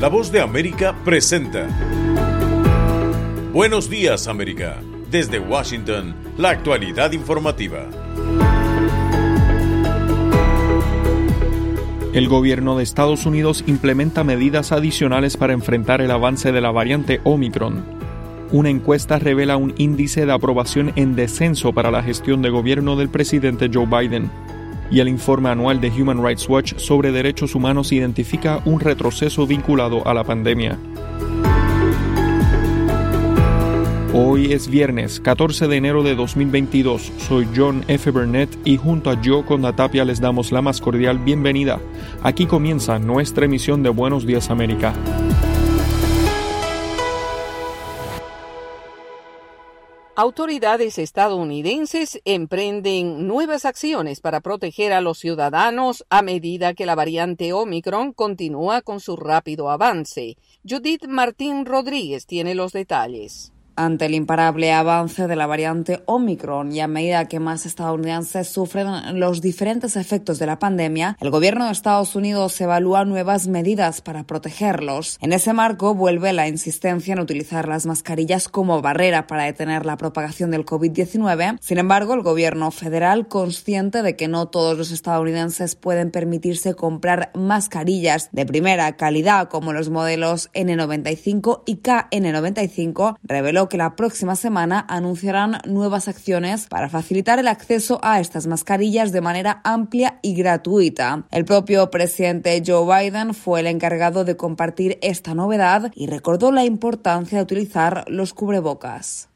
La Voz de América presenta Buenos Días, América. Desde Washington, la actualidad informativa. El gobierno de Estados Unidos implementa medidas adicionales para enfrentar el avance de la variante Omicron. Una encuesta revela un índice de aprobación en descenso para la gestión de gobierno del presidente Joe Biden. Y el informe anual de Human Rights Watch sobre derechos humanos identifica un retroceso vinculado a la pandemia. Hoy es viernes, 14 de enero de 2022. Soy John F. Burnett y junto a Gioconda Tapia les damos la más cordial bienvenida. Aquí comienza nuestra emisión de Buenos Días América. Autoridades estadounidenses emprenden nuevas acciones para proteger a los ciudadanos a medida que la variante Omicron continúa con su rápido avance. Judith Martín Rodríguez tiene los detalles. Ante el imparable avance de la variante Omicron y a medida que más estadounidenses sufren los diferentes efectos de la pandemia, el gobierno de Estados Unidos evalúa nuevas medidas para protegerlos. En ese marco, vuelve la insistencia en utilizar las mascarillas como barrera para detener la propagación del COVID-19. Sin embargo, el gobierno federal, consciente de que no todos los estadounidenses pueden permitirse comprar mascarillas de primera calidad como los modelos N95 y KN95, reveló que la próxima semana anunciarán nuevas acciones para facilitar el acceso a estas mascarillas de manera amplia y gratuita. El propio presidente Joe Biden fue el encargado de compartir esta novedad y recordó la importancia de utilizar los cubrebocas.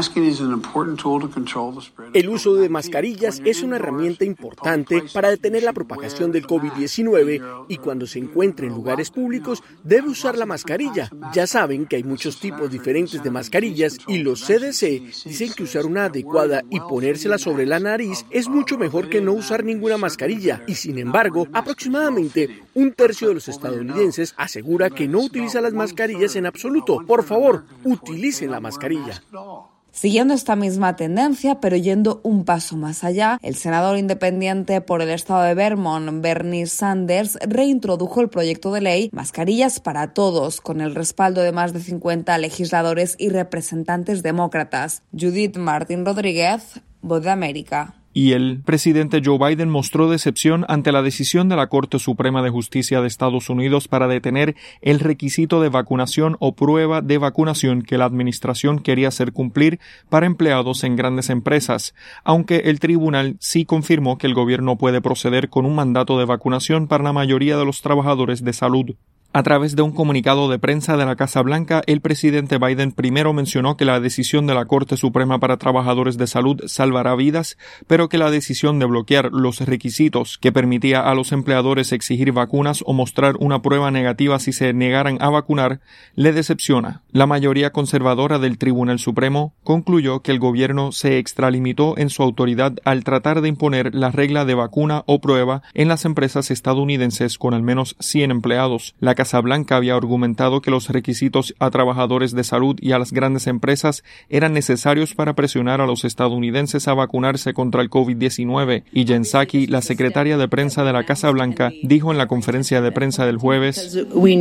El uso de mascarillas es una herramienta importante para detener la propagación del COVID-19 y cuando se encuentre en lugares públicos debe usar la mascarilla. Ya saben que hay muchos tipos diferentes de mascarillas y los CDC dicen que usar una adecuada y ponérsela sobre la nariz es mucho mejor que no usar ninguna mascarilla. Y sin embargo, aproximadamente un tercio de los estadounidenses asegura que no utiliza las mascarillas en absoluto. Por favor, utilicen la mascarilla. Siguiendo esta misma tendencia, pero yendo un paso más allá, el senador independiente por el estado de Vermont, Bernie Sanders, reintrodujo el proyecto de ley Mascarillas para Todos, con el respaldo de más de 50 legisladores y representantes demócratas. Judith Martín Rodríguez, Voz de América. Y el presidente Joe Biden mostró decepción ante la decisión de la Corte Suprema de Justicia de Estados Unidos para detener el requisito de vacunación o prueba de vacunación que la administración quería hacer cumplir para empleados en grandes empresas, aunque el tribunal sí confirmó que el gobierno puede proceder con un mandato de vacunación para la mayoría de los trabajadores de salud. A través de un comunicado de prensa de la Casa Blanca, el presidente Biden primero mencionó que la decisión de la Corte Suprema para Trabajadores de Salud salvará vidas, pero que la decisión de bloquear los requisitos que permitía a los empleadores exigir vacunas o mostrar una prueba negativa si se negaran a vacunar le decepciona. La mayoría conservadora del Tribunal Supremo concluyó que el gobierno se extralimitó en su autoridad al tratar de imponer la regla de vacuna o prueba en las empresas estadounidenses con al menos 100 empleados. La Casa Blanca había argumentado que los requisitos a trabajadores de salud y a las grandes empresas eran necesarios para presionar a los estadounidenses a vacunarse contra el COVID-19 y Jen Psaki, la secretaria de prensa de la Casa Blanca, dijo en la conferencia de prensa del jueves: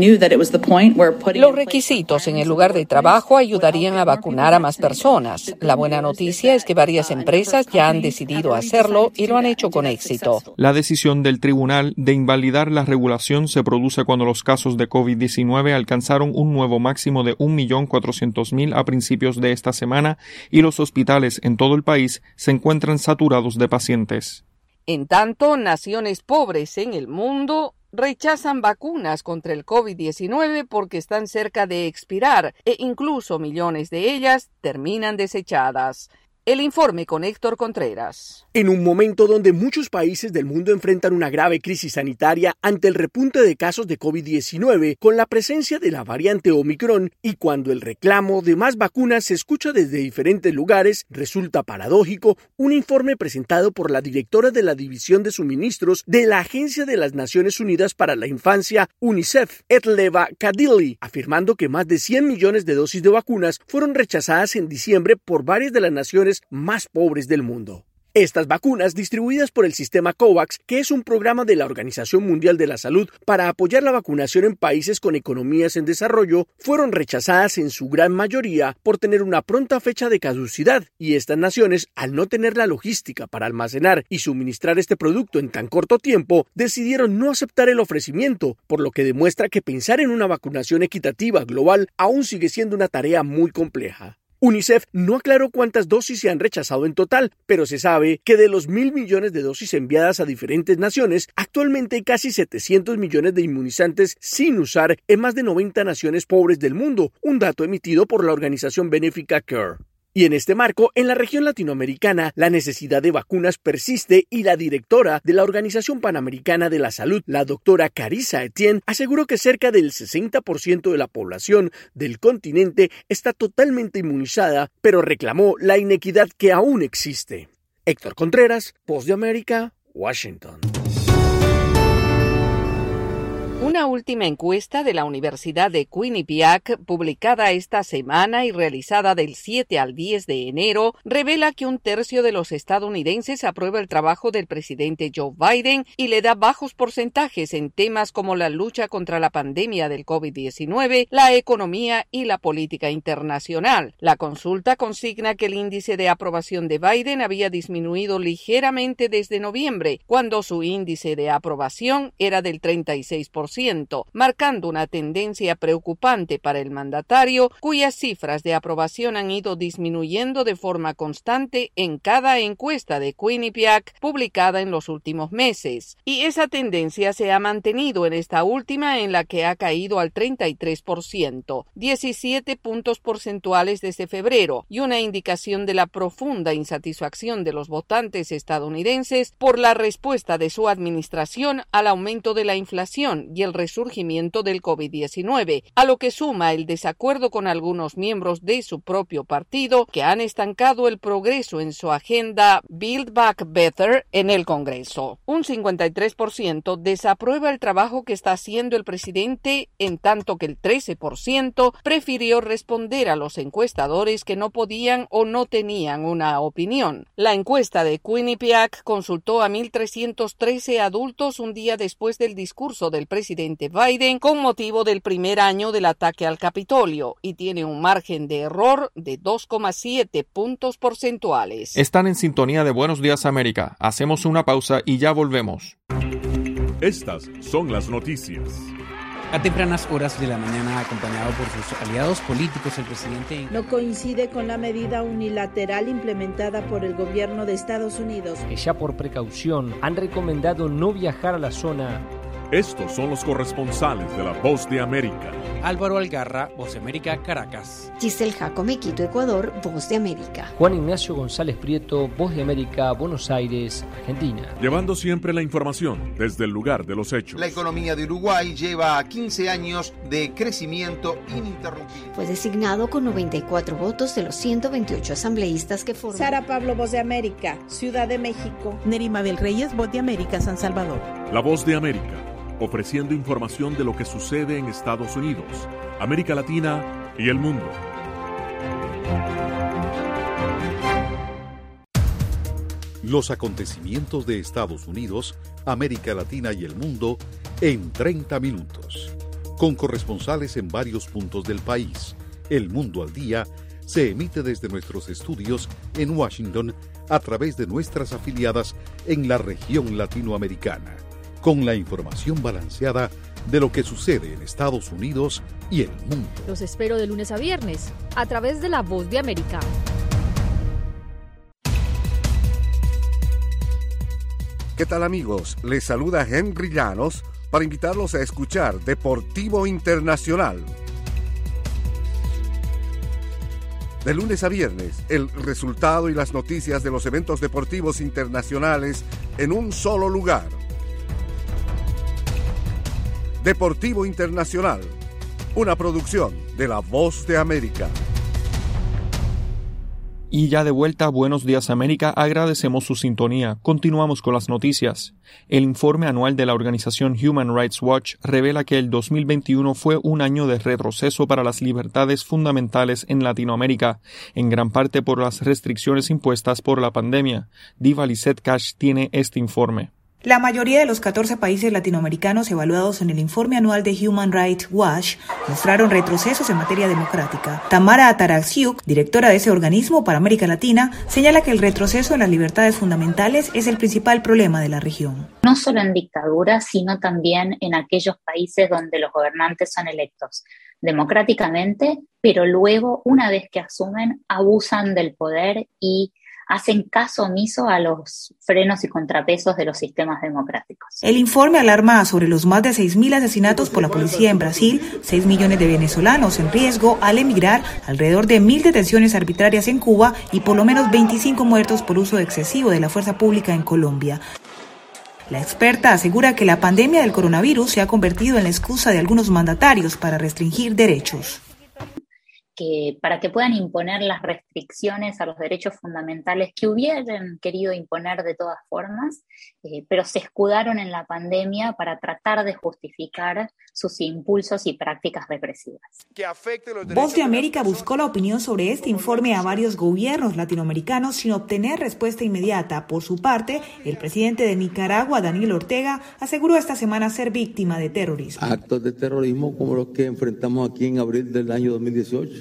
los requisitos en el lugar de trabajo ayudarían a vacunar a más personas. La buena noticia es que varias empresas ya han decidido hacerlo y lo han hecho con éxito. La decisión del tribunal de invalidar la regulación se produce cuando los casos de COVID-19 alcanzaron un nuevo máximo de 1.400.000 a principios de esta semana y los hospitales en todo el país se encuentran saturados de pacientes. En tanto, naciones pobres en el mundo rechazan vacunas contra el COVID-19 porque están cerca de expirar e incluso millones de ellas terminan desechadas. El informe con Héctor Contreras. En un momento donde muchos países del mundo enfrentan una grave crisis sanitaria ante el repunte de casos de COVID-19 con la presencia de la variante Omicron y cuando el reclamo de más vacunas se escucha desde diferentes lugares, resulta paradójico un informe presentado por la directora de la División de Suministros de la Agencia de las Naciones Unidas para la Infancia, UNICEF, Etleva Kadili, afirmando que más de 100 millones de dosis de vacunas fueron rechazadas en diciembre por varias de las naciones más pobres del mundo. Estas vacunas, distribuidas por el sistema COVAX, que es un programa de la Organización Mundial de la Salud para apoyar la vacunación en países con economías en desarrollo, fueron rechazadas en su gran mayoría por tener una pronta fecha de caducidad, y estas naciones, al no tener la logística para almacenar y suministrar este producto en tan corto tiempo, decidieron no aceptar el ofrecimiento, por lo que demuestra que pensar en una vacunación equitativa global aún sigue siendo una tarea muy compleja. UNICEF no aclaró cuántas dosis se han rechazado en total, pero se sabe que de los 1.000 millones de dosis enviadas a diferentes naciones, actualmente hay casi 700 millones de inmunizantes sin usar en más de 90 naciones pobres del mundo, un dato emitido por la organización benéfica CARE. Y en este marco, en la región latinoamericana, la necesidad de vacunas persiste y la directora de la Organización Panamericana de la Salud, la doctora Carissa Etienne, aseguró que cerca del 60% de la población del continente está totalmente inmunizada, pero reclamó la inequidad que aún existe. Héctor Contreras, Voz de América, Washington. Una última encuesta de la Universidad de Quinnipiac, publicada esta semana y realizada del 7 al 10 de enero, revela que 1/3 de los estadounidenses aprueba el trabajo del presidente Joe Biden y le da bajos porcentajes en temas como la lucha contra la pandemia del COVID-19, la economía y la política internacional. La consulta consigna que el índice de aprobación de Biden había disminuido ligeramente desde noviembre, cuando su índice de aprobación era del 36%. Marcando una tendencia preocupante para el mandatario, cuyas cifras de aprobación han ido disminuyendo de forma constante en cada encuesta de Quinnipiac publicada en los últimos meses. Y esa tendencia se ha mantenido en esta última, en la que ha caído al 33%, 17 puntos porcentuales desde febrero, y una indicación de la profunda insatisfacción de los votantes estadounidenses por la respuesta de su administración al aumento de la inflación y el resurgimiento del COVID-19, a lo que suma el desacuerdo con algunos miembros de su propio partido que han estancado el progreso en su agenda Build Back Better en el Congreso. Un 53% desaprueba el trabajo que está haciendo el presidente, en tanto que el 13% prefirió responder a los encuestadores que no podían o no tenían una opinión. La encuesta de Quinnipiac consultó a 1.313 adultos un día después del discurso del presidente Biden con motivo del primer año del ataque al Capitolio y tiene un margen de error de 2,7 puntos porcentuales. Están en sintonía de Buenos Días América. Hacemos una pausa y ya volvemos. Estas son las noticias. A tempranas horas de la mañana, acompañado por sus aliados políticos, el presidente no coincide con la medida unilateral implementada por el gobierno de Estados Unidos, que ya por precaución han recomendado no viajar a la zona. Estos son los corresponsales de La Voz de América. Álvaro Algarra, Voz de América, Caracas. Giselle Jacome, Quito, Ecuador, Voz de América. Juan Ignacio González Prieto, Voz de América, Buenos Aires, Argentina. Llevando siempre la información desde el lugar de los hechos. La economía de Uruguay lleva 15 años de crecimiento ininterrumpido. Fue designado con 94 votos de los 128 asambleístas que forman. Sara Pablo, Voz de América, Ciudad de México. Nerima del Reyes, Voz de América, San Salvador. La Voz de América, ofreciendo información de lo que sucede en Estados Unidos, América Latina y el mundo. Los acontecimientos de Estados Unidos, América Latina y el mundo en 30 minutos. Con corresponsales en varios puntos del país. El Mundo al Día se emite desde nuestros estudios en Washington a través de nuestras afiliadas en la región latinoamericana, con la información balanceada de lo que sucede en Estados Unidos y el mundo. Los espero de lunes a viernes, a través de La Voz de América. ¿Qué tal, amigos? Les saluda Henry Llanos para invitarlos a escuchar Deportivo Internacional. De lunes a viernes, el resultado y las noticias de los eventos deportivos internacionales en un solo lugar. Deportivo Internacional, una producción de La Voz de América. Y ya de vuelta, Buenos Días América, agradecemos su sintonía. Continuamos con las noticias. El informe anual de la organización Human Rights Watch revela que el 2021 fue un año de retroceso para las libertades fundamentales en Latinoamérica, en gran parte por las restricciones impuestas por la pandemia. Diva Lizette Cash tiene este informe. La mayoría de los 14 países latinoamericanos evaluados en el informe anual de Human Rights Watch mostraron retrocesos en materia democrática. Tamara Ataraxiuk, directora de ese organismo para América Latina, señala que el retroceso en las libertades fundamentales es el principal problema de la región. No solo en dictaduras, sino también en aquellos países donde los gobernantes son electos democráticamente, pero luego, una vez que asumen, abusan del poder y hacen caso omiso a los frenos y contrapesos de los sistemas democráticos. El informe alarma sobre los más de 6.000 asesinatos por la policía en Brasil, 6 millones de venezolanos en riesgo al emigrar, alrededor de 1.000 detenciones arbitrarias en Cuba y por lo menos 25 muertos por uso excesivo de la fuerza pública en Colombia. La experta asegura que la pandemia del coronavirus se ha convertido en la excusa de algunos mandatarios para restringir derechos. Que para que puedan imponer las restricciones a los derechos fundamentales que hubieran querido imponer de todas formas, pero se escudaron en la pandemia para tratar de justificar sus impulsos y prácticas represivas. Voz de América buscó la opinión sobre este informe a varios gobiernos latinoamericanos sin obtener respuesta inmediata. Por su parte, el presidente de Nicaragua, Daniel Ortega, aseguró esta semana ser víctima de terrorismo. Actos de terrorismo como los que enfrentamos aquí en abril del año 2018.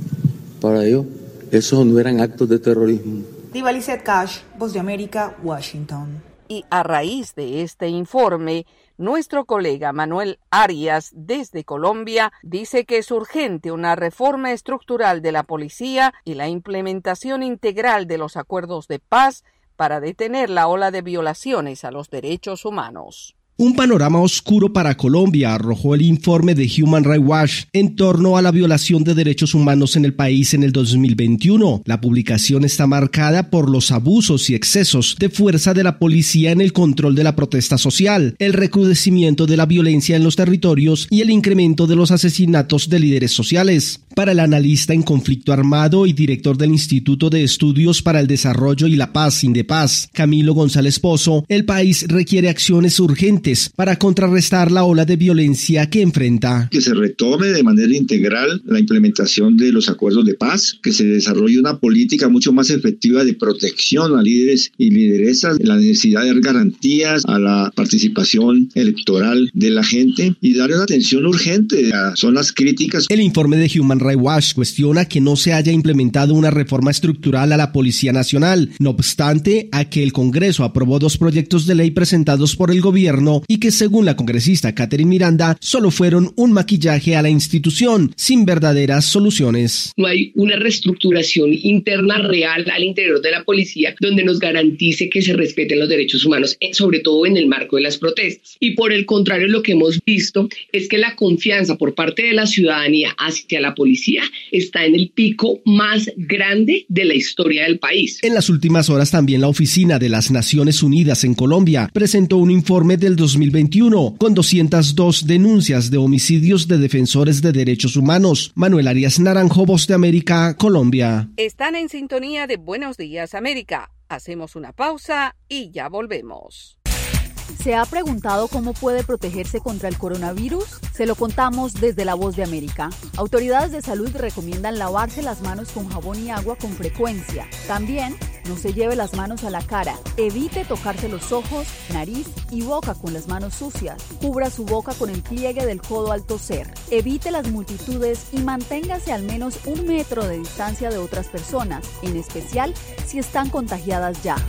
Para ellos, esos no eran actos de terrorismo. Diva Lizette Cash, Voz de América, Washington. Y a raíz de este informe, nuestro colega Manuel Arias, desde Colombia, dice que es urgente una reforma estructural de la policía y la implementación integral de los acuerdos de paz para detener la ola de violaciones a los derechos humanos. Un panorama oscuro para Colombia arrojó el informe de Human Rights Watch en torno a la violación de derechos humanos en el país en el 2021. La publicación está marcada por los abusos y excesos de fuerza de la policía en el control de la protesta social, el recrudecimiento de la violencia en los territorios y el incremento de los asesinatos de líderes sociales. Para el analista en conflicto armado y director del Instituto de Estudios para el Desarrollo y la Paz, Indepaz, Camilo González Pozo, el país requiere acciones urgentes para contrarrestar la ola de violencia que enfrenta. Que se retome de manera integral la implementación de los acuerdos de paz, que se desarrolle una política mucho más efectiva de protección a líderes y lideresas, la necesidad de dar garantías a la participación electoral de la gente y darle una atención urgente a zonas críticas. El informe de Human Rights Watch cuestiona que no se haya implementado una reforma estructural a la Policía Nacional, no obstante a que el Congreso aprobó 2 proyectos de ley presentados por el gobierno y que según la congresista Catherine Miranda solo fueron un maquillaje a la institución sin verdaderas soluciones. No hay una reestructuración interna real al interior de la policía donde nos garantice que se respeten los derechos humanos, sobre todo en el marco de las protestas. Y por el contrario, lo que hemos visto es que la confianza por parte de la ciudadanía hacia la policía está en el pico más grande de la historia del país. En las últimas horas también la Oficina de las Naciones Unidas en Colombia presentó un informe del 2021 con 202 denuncias de homicidios de defensores de derechos humanos. Manuel Arias Naranjo, Voz de América, Colombia. Están en sintonía de Buenos Días América. Hacemos una pausa y ya volvemos. ¿Se ha preguntado cómo puede protegerse contra el coronavirus? Se lo contamos desde La Voz de América. Autoridades de salud recomiendan lavarse las manos con jabón y agua con frecuencia. También, no se lleve las manos a la cara. Evite tocarse los ojos, nariz y boca con las manos sucias. Cubra su boca con el pliegue del codo al toser. Evite las multitudes y manténgase al menos 1 metro de distancia de otras personas, en especial si están contagiadas ya.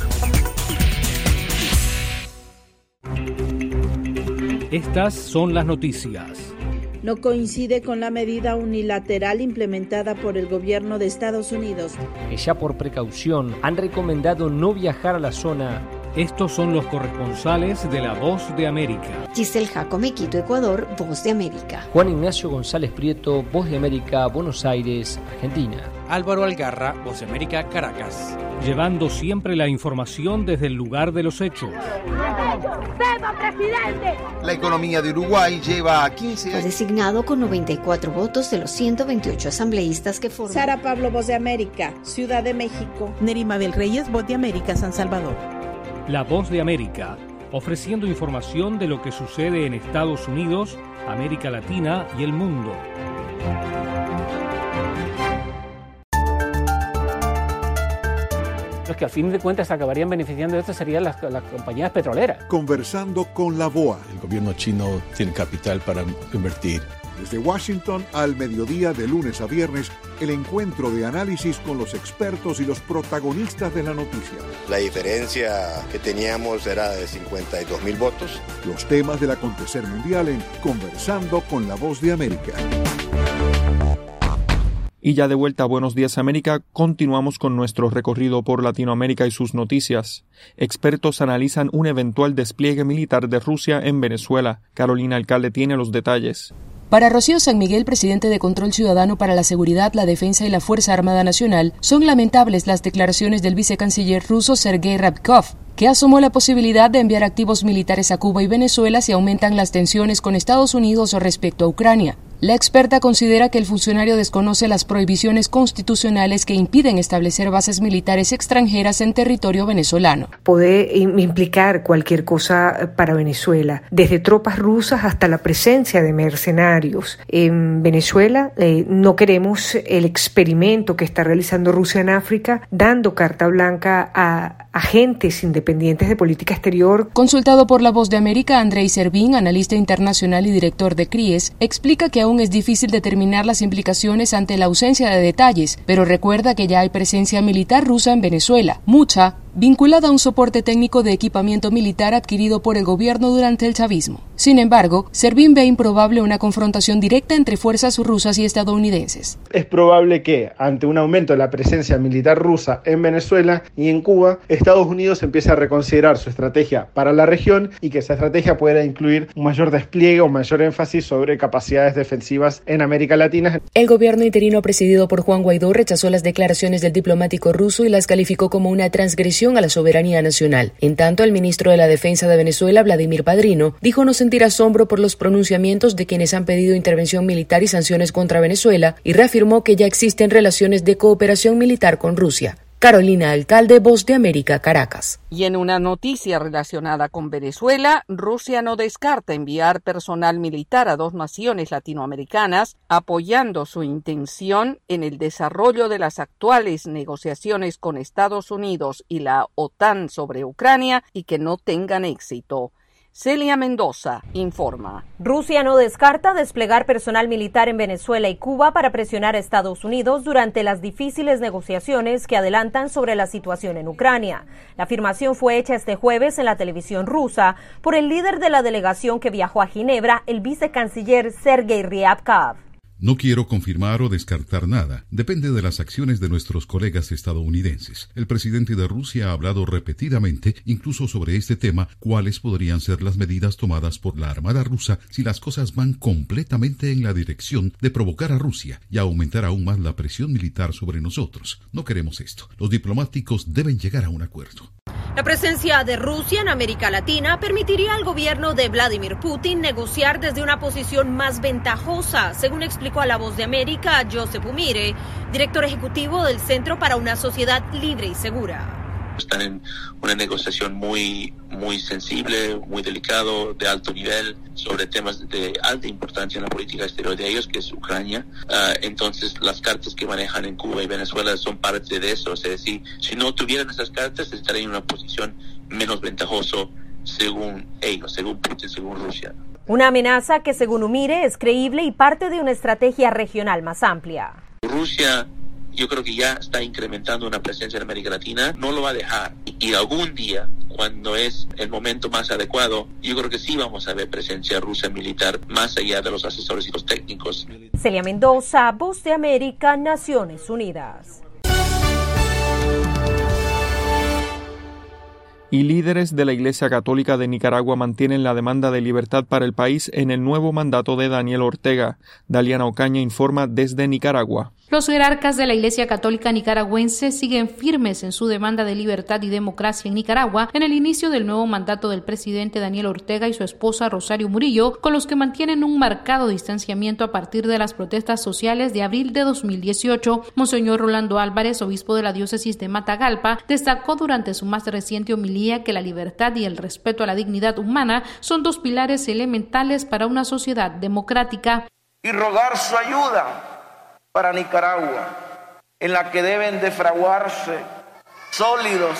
Estas son las noticias. No coincide con la medida unilateral implementada por el gobierno de Estados Unidos. Que ya por precaución han recomendado no viajar a la zona Estos son los corresponsales de La Voz de América. Giselle Jacome, Quito, Ecuador, Voz de América. Juan Ignacio González Prieto, Voz de América, Buenos Aires, Argentina. Álvaro Algarra, Voz de América, Caracas. Llevando siempre la información desde el lugar de los hechos. La economía de Uruguay lleva 15 años. Fue designado con 94 votos de los 128 asambleístas que forman. Sara Pablo, Voz de América, Ciudad de México. Neri Mabel Reyes, Voz de América, San Salvador. La Voz de América, ofreciendo información de lo que sucede en Estados Unidos, América Latina y el mundo. Los que al fin de cuentas acabarían beneficiando de esto serían las compañías petroleras. Conversando con la BOA. El gobierno chino tiene capital para invertir. Desde Washington al mediodía de lunes a viernes, el encuentro de análisis con los expertos y los protagonistas de la noticia. La diferencia que teníamos era de 52.000 votos. Los temas del acontecer mundial en Conversando con la Voz de América. Y ya de vuelta a Buenos Días América, continuamos con nuestro recorrido por Latinoamérica y sus noticias. Expertos analizan un eventual despliegue militar de Rusia en Venezuela. Carolina Alcalde tiene los detalles. Para Rocío San Miguel, presidente de Control Ciudadano para la Seguridad, la Defensa y la Fuerza Armada Nacional, son lamentables las declaraciones del vicecanciller ruso Sergei Ryabkov, que asomó la posibilidad de enviar activos militares a Cuba y Venezuela si aumentan las tensiones con Estados Unidos respecto a Ucrania. La experta considera que el funcionario desconoce las prohibiciones constitucionales que impiden establecer bases militares extranjeras en territorio venezolano. Puede implicar cualquier cosa para Venezuela, desde tropas rusas hasta la presencia de mercenarios. En Venezuela no queremos el experimento que está realizando Rusia en África, dando carta blanca a agentes independientes de política exterior. Consultado por La Voz de América, Andrei Servín, analista internacional y director de CRIES, explica que aún es difícil determinar las implicaciones ante la ausencia de detalles, pero recuerda que ya hay presencia militar rusa en Venezuela, mucha vinculada a un soporte técnico de equipamiento militar adquirido por el gobierno durante el chavismo. Sin embargo, Servín ve improbable una confrontación directa entre fuerzas rusas y estadounidenses. Es probable que, ante un aumento de la presencia militar rusa en Venezuela y en Cuba, Estados Unidos empiece a reconsiderar su estrategia para la región y que esa estrategia pueda incluir un mayor despliegue o mayor énfasis sobre capacidades defensivas en América Latina. El gobierno interino presidido por Juan Guaidó rechazó las declaraciones del diplomático ruso y las calificó como una transgresión a la soberanía nacional. En tanto, el ministro de la Defensa de Venezuela, Vladimir Padrino, dijo no sentir asombro por los pronunciamientos de quienes han pedido intervención militar y sanciones contra Venezuela y reafirmó que ya existen relaciones de cooperación militar con Rusia. Carolina Alcalde, Voz de América, Caracas. Y en una noticia relacionada con Venezuela, Rusia no descarta enviar personal militar a 2 naciones latinoamericanas, apoyando su intención en el desarrollo de las actuales negociaciones con Estados Unidos y la OTAN sobre Ucrania y que no tengan éxito. Celia Mendoza informa. Rusia no descarta desplegar personal militar en Venezuela y Cuba para presionar a Estados Unidos durante las difíciles negociaciones que adelantan sobre la situación en Ucrania. La afirmación fue hecha este jueves en la televisión rusa por el líder de la delegación que viajó a Ginebra, el vicecanciller Sergei Ryabkov. No quiero confirmar o descartar nada. Depende de las acciones de nuestros colegas estadounidenses. El presidente de Rusia ha hablado repetidamente, incluso sobre este tema, cuáles podrían ser las medidas tomadas por la Armada rusa si las cosas van completamente en la dirección de provocar a Rusia y aumentar aún más la presión militar sobre nosotros. No queremos esto. Los diplomáticos deben llegar a un acuerdo. La presencia de Rusia en América Latina permitiría al gobierno de Vladimir Putin negociar desde una posición más ventajosa, según explicó a La Voz de América Josep Umire, director ejecutivo del Centro para una Sociedad Libre y Segura. Están en una negociación muy sensible, muy delicado, de alto nivel, sobre temas de alta importancia en la política exterior de ellos, que es Ucrania. Entonces, las cartas que manejan en Cuba y Venezuela son parte de eso. Es decir, si no tuvieran esas cartas, estarían en una posición menos ventajoso según ellos, según Putin, según Rusia. Una amenaza que, según Umire, es creíble y parte de una estrategia regional más amplia. Rusia, yo creo que ya está incrementando una presencia en América Latina, no lo va a dejar. Y algún día, cuando es el momento más adecuado, yo creo que sí vamos a ver presencia rusa militar más allá de los asesores y los técnicos. Celia Mendoza, Voz de América, Naciones Unidas. Y líderes de la Iglesia Católica de Nicaragua mantienen la demanda de libertad para el país en el nuevo mandato de Daniel Ortega. Daliana Ocaña informa desde Nicaragua. Los jerarcas de la Iglesia Católica nicaragüense siguen firmes en su demanda de libertad y democracia en Nicaragua en el inicio del nuevo mandato del presidente Daniel Ortega y su esposa Rosario Murillo, con los que mantienen un marcado distanciamiento a partir de las protestas sociales de abril de 2018. Monseñor Rolando Álvarez, obispo de la diócesis de Matagalpa, destacó durante su más reciente homilía que la libertad y el respeto a la dignidad humana son dos pilares elementales para una sociedad democrática. Y rogar su ayuda para Nicaragua, en la que deben de fraguarse sólidos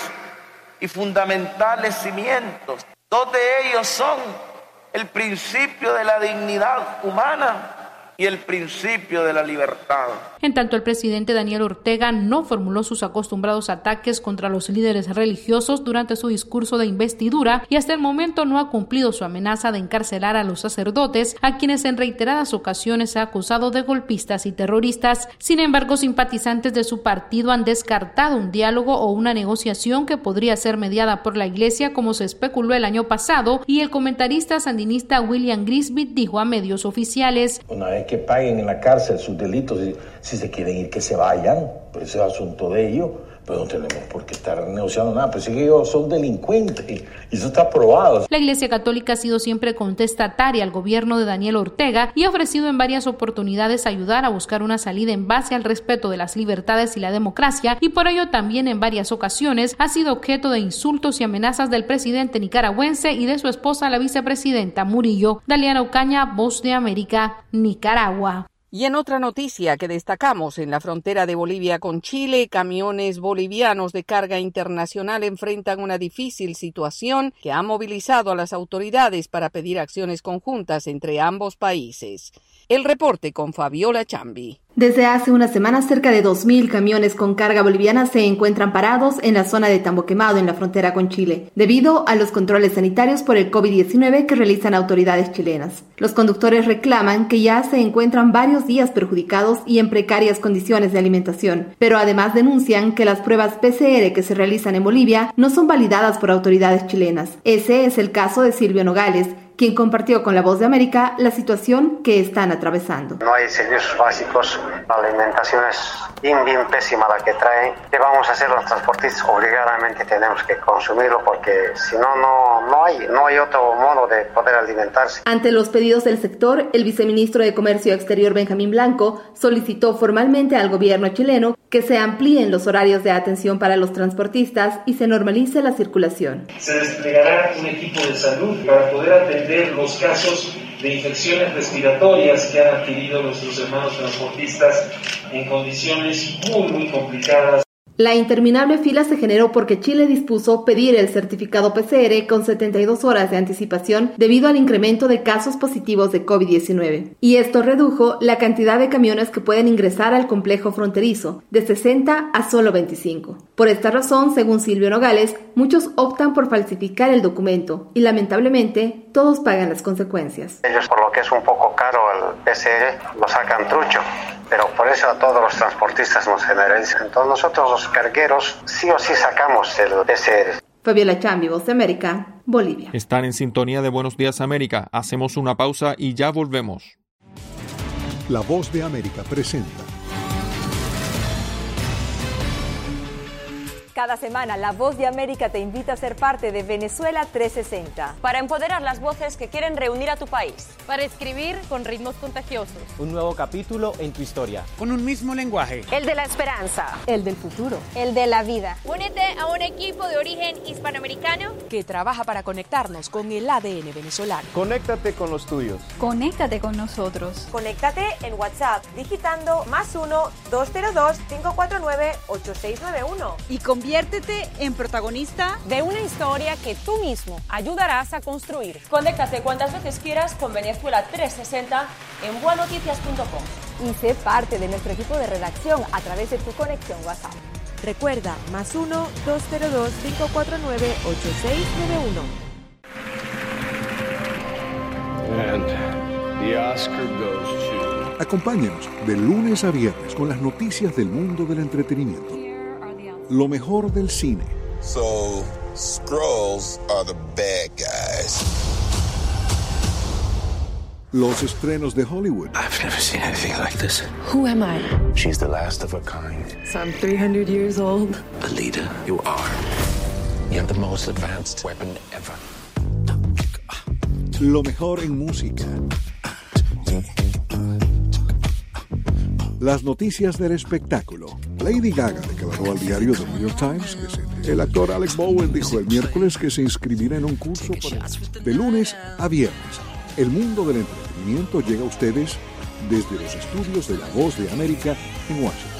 y fundamentales cimientos. Dos de ellos son el principio de la dignidad humana y el principio de la libertad. En tanto, el presidente Daniel Ortega no formuló sus acostumbrados ataques contra los líderes religiosos durante su discurso de investidura y hasta el momento no ha cumplido su amenaza de encarcelar a los sacerdotes, a quienes en reiteradas ocasiones ha acusado de golpistas y terroristas. Sin embargo, simpatizantes de su partido han descartado un diálogo o una negociación que podría ser mediada por la Iglesia, como se especuló el año pasado, y el comentarista sandinista William Grisby dijo a medios oficiales: una vez que paguen en la cárcel sus delitos, si se quieren ir, que se vayan, pues ese es asunto de ellos, pero no tenemos por qué estar negociando nada, pues sí que ellos son delincuentes y eso está probado. La Iglesia Católica ha sido siempre contestataria al gobierno de Daniel Ortega y ha ofrecido en varias oportunidades ayudar a buscar una salida en base al respeto de las libertades y la democracia, y por ello también en varias ocasiones ha sido objeto de insultos y amenazas del presidente nicaragüense y de su esposa, la vicepresidenta Murillo. Daliana Ocaña, Voz de América, Nicaragua. Y en otra noticia que destacamos, en la frontera de Bolivia con Chile, camiones bolivianos de carga internacional enfrentan una difícil situación que ha movilizado a las autoridades para pedir acciones conjuntas entre ambos países. El reporte con Fabiola Chambi. Desde hace una semana, cerca de 2.000 camiones con carga boliviana se encuentran parados en la zona de Tambo Quemado, en la frontera con Chile, debido a los controles sanitarios por el COVID-19 que realizan autoridades chilenas. Los conductores reclaman que ya se encuentran varios días perjudicados y en precarias condiciones de alimentación, pero además denuncian que las pruebas PCR que se realizan en Bolivia no son validadas por autoridades chilenas. Ese es el caso de Silvio Nogales, quien compartió con La Voz de América la situación que están atravesando. No hay servicios básicos, la alimentación es bien pésima la que traen. ¿Qué vamos a hacer los transportistas? Obligadamente tenemos que consumirlo porque si no, no hay otro modo de poder alimentarse. Ante los pedidos del sector, el viceministro de Comercio Exterior, Benjamín Blanco, solicitó formalmente al gobierno chileno que se amplíen los horarios de atención para los transportistas y se normalice la circulación. Se desplegará un equipo de salud para poder atender los casos de infecciones respiratorias que han adquirido nuestros hermanos transportistas en condiciones muy complicadas. La interminable fila se generó porque Chile dispuso pedir el certificado PCR con 72 horas de anticipación debido al incremento de casos positivos de COVID-19. Y esto redujo la cantidad de camiones que pueden ingresar al complejo fronterizo, de 60 a solo 25. Por esta razón, según Silvio Nogales, muchos optan por falsificar el documento y lamentablemente todos pagan las consecuencias. Ellos, por lo que es un poco caro el PCR, lo sacan trucho, pero por eso a todos los transportistas nos generalizan. Entonces nosotros los cargueros sí o sí sacamos el PCR. Fabiola Chambi, Voz de América, Bolivia. Están en sintonía de Buenos Días América. Hacemos una pausa y ya volvemos. La Voz de América presenta. Cada semana, La Voz de América te invita a ser parte de Venezuela 360. Para empoderar las voces que quieren reunir a tu país. Para escribir con ritmos contagiosos. Un nuevo capítulo en tu historia. Con un mismo lenguaje. El de la esperanza. El del futuro. El de la vida. Únete a un equipo de origen hispanoamericano que trabaja para conectarnos con el ADN venezolano. Conéctate con los tuyos. Conéctate con nosotros. Conéctate en WhatsApp digitando +1-202-549-8691. Y conviértete en protagonista de una historia que tú mismo ayudarás a construir. Conéctate cuantas veces quieras con Venezuela 360 en buenoticias.com. Y sé parte de nuestro equipo de redacción a través de tu conexión WhatsApp. Recuerda, +1-202-549-8691. And the Oscar goes to... Acompáñenos de lunes a viernes con las noticias del mundo del entretenimiento. Lo mejor del cine. So, Skrulls are the bad guys. Los estrenos de Hollywood. I've never seen anything like this. Who am I? She's the last of her kind. So I'm 300 years old. The leader you are. You have the most advanced weapon ever. Lo mejor en música. Las noticias del espectáculo. Lady Gaga declaró al diario The New York Times que el actor Alec Baldwin dijo el miércoles que se inscribirá en un curso de lunes a viernes. El mundo del entretenimiento llega a ustedes desde los estudios de La Voz de América en Washington.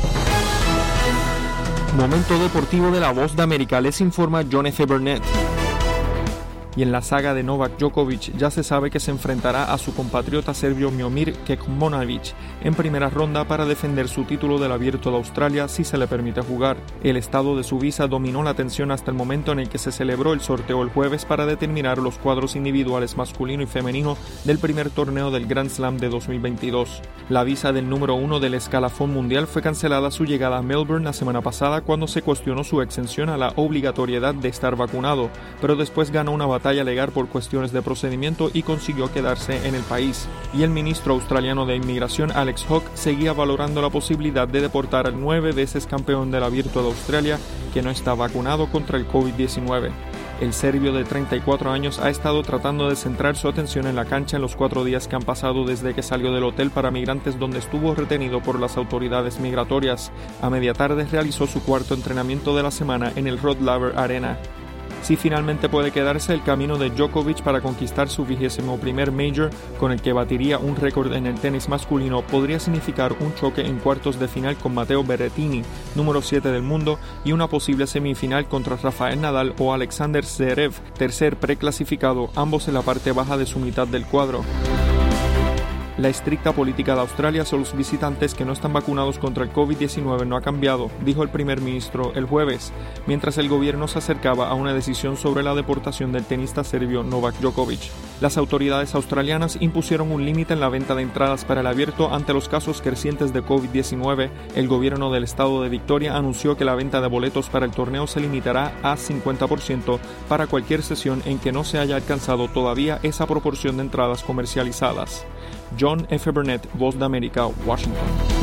Momento deportivo de La Voz de América, les informa John F. Burnett. Y en la saga de Novak Djokovic ya se sabe que se enfrentará a su compatriota serbio Miomir Kekmanović en primera ronda para defender su título del Abierto de Australia si se le permite jugar. El estado de su visa dominó la atención hasta el momento en el que se celebró el sorteo el jueves para determinar los cuadros individuales masculino y femenino del primer torneo del Grand Slam de 2022. La visa del número 1 del escalafón mundial fue cancelada a su llegada a Melbourne la semana pasada cuando se cuestionó su exención a la obligatoriedad de estar vacunado, pero después ganó una batalla legal por cuestiones de procedimiento y consiguió quedarse en el país. Y el ministro australiano de Inmigración Alex Hawke seguía valorando la posibilidad de deportar al 9 veces campeón del Abierto de Australia que no está vacunado contra el COVID-19. El serbio de 34 años ha estado tratando de centrar su atención en la cancha en los 4 días que han pasado desde que salió del hotel para migrantes donde estuvo retenido por las autoridades migratorias. A media tarde realizó su cuarto entrenamiento de la semana en el Rod Laver Arena. Si finalmente puede quedarse, el camino de Djokovic para conquistar su 21º Major, con el que batiría un récord en el tenis masculino, podría significar un choque en cuartos de final con Matteo Berrettini, número 7 del mundo, y una posible semifinal contra Rafael Nadal o Alexander Zverev, tercer preclasificado, ambos en la parte baja de su mitad del cuadro. La estricta política de Australia sobre los visitantes que no están vacunados contra el COVID-19 no ha cambiado, dijo el primer ministro el jueves, mientras el gobierno se acercaba a una decisión sobre la deportación del tenista serbio Novak Djokovic. Las autoridades australianas impusieron un límite en la venta de entradas para el abierto ante los casos crecientes de COVID-19. El gobierno del estado de Victoria anunció que la venta de boletos para el torneo se limitará a 50% para cualquier sesión en que no se haya alcanzado todavía esa proporción de entradas comercializadas. John F. Burnett, Voz de América, Washington.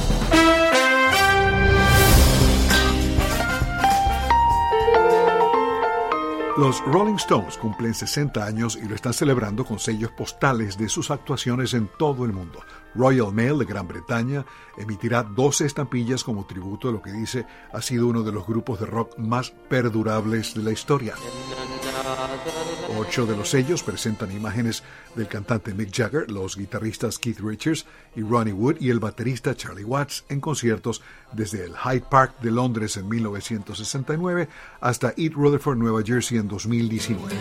Los Rolling Stones cumplen 60 años y lo están celebrando con sellos postales de sus actuaciones en todo el mundo. Royal Mail de Gran Bretaña emitirá 12 estampillas como tributo a lo que dice ha sido uno de los grupos de rock más perdurables de la historia. 8 de los sellos presentan imágenes del cantante Mick Jagger, los guitarristas Keith Richards y Ronnie Wood y el baterista Charlie Watts en conciertos desde el Hyde Park de Londres en 1969 hasta East Rutherford, Nueva Jersey en 2019.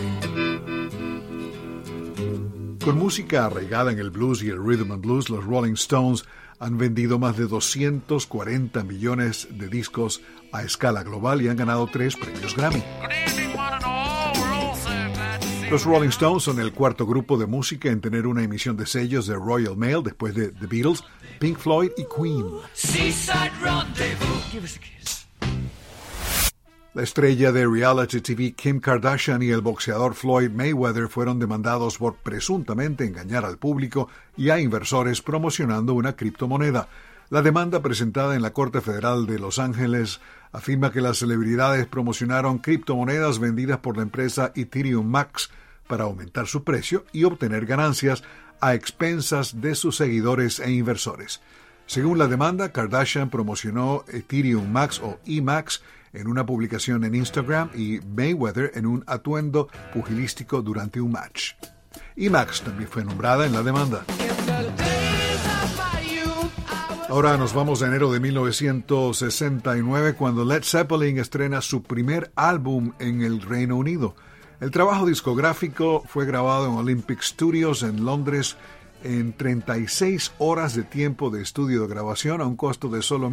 Con música arraigada en el blues y el rhythm and blues, los Rolling Stones han vendido más de 240 millones de discos a escala global y han ganado 3 premios Grammy. Los Rolling Stones son el cuarto grupo de música en tener una emisión de sellos de Royal Mail después de The Beatles, Pink Floyd y Queen. La estrella de reality TV Kim Kardashian y el boxeador Floyd Mayweather fueron demandados por presuntamente engañar al público y a inversores promocionando una criptomoneda. La demanda presentada en la Corte Federal de Los Ángeles afirma que las celebridades promocionaron criptomonedas vendidas por la empresa Ethereum Max para aumentar su precio y obtener ganancias a expensas de sus seguidores e inversores. Según la demanda, Kardashian promocionó Ethereum Max o EMAX en una publicación en Instagram y Mayweather en un atuendo pugilístico durante un match. EMAX también fue nombrada en la demanda. Ahora nos vamos a enero de 1969 cuando Led Zeppelin estrena su primer álbum en el Reino Unido. El trabajo discográfico fue grabado en Olympic Studios en Londres en 36 horas de tiempo de estudio de grabación a un costo de solo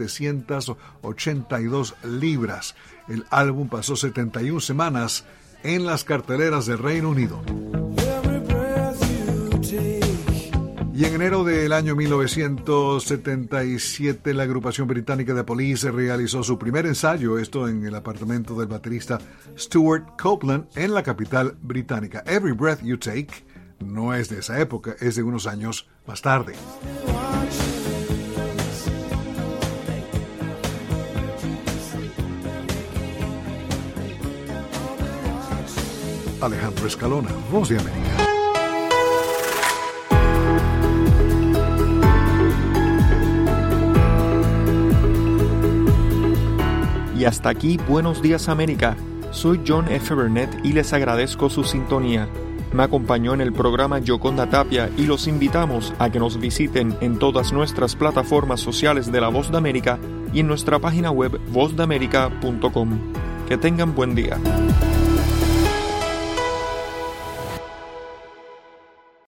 1.782 libras. El álbum pasó 71 semanas en las carteleras del Reino Unido. Y en enero del año 1977, la agrupación británica de Police realizó su primer ensayo, esto en el apartamento del baterista Stuart Copeland en la capital británica. Every Breath You Take no es de esa época, es de unos años más tarde. Alejandro Escalona, Voz de América. Y hasta aquí, Buenos Días América. Soy John F. Burnett y les agradezco su sintonía. Me acompañó en el programa Yoconda Tapia y los invitamos a que nos visiten en todas nuestras plataformas sociales de La Voz de América y en nuestra página web vozdeamerica.com. Que tengan buen día.